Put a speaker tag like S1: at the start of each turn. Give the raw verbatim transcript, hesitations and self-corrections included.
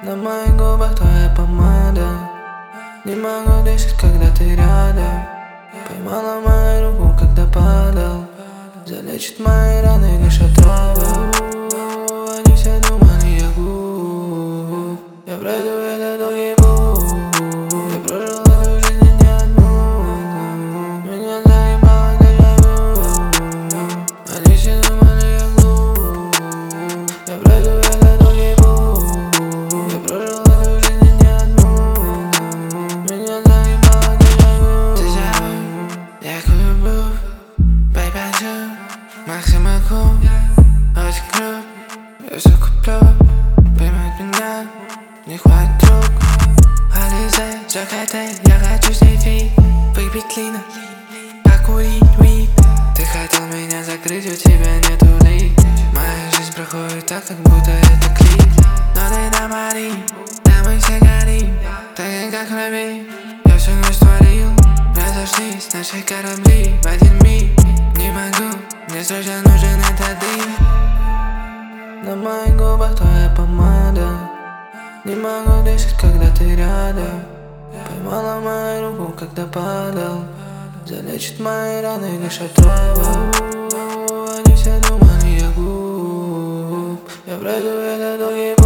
S1: На моих губах твоя помада. Не могу дышать, когда ты рядом. Поймала мою руку, когда падал. Залечит мои раны лишь отрава. Они все думали, я глуп. Я пройду этот долгий путь. Я прожил эту жизнь не одну. Меня заебало дежавю. Они все думали, я глуп. Я пройду этот долгий путь. Я прожил эту жизнь не одну. Меня заебало дежавю. Дежавю. Я люблю, байбачу. Максимум кул, очень крут. Я все куплю, поймать меня не хватит рук. Ализе, захотай, я хочу снять вид. Выпить лина, покурить weed. Ты хотел меня закрыть, у тебя нету ли. Моя жизнь проходит так, как будто это клип. Но ты на Мари, да мы все горим. Так как крови, я всю ночь творил. Разошлись наши корабли в один миг. Не могу, мне срочно нужен этот дым. На моих губах твоя помада. Не могу дышать, когда ты рядом. Поймала мою руку, когда падал. Залечит мои раны лишь отрава. Они все думали, я глуп. Я пройду этот долгий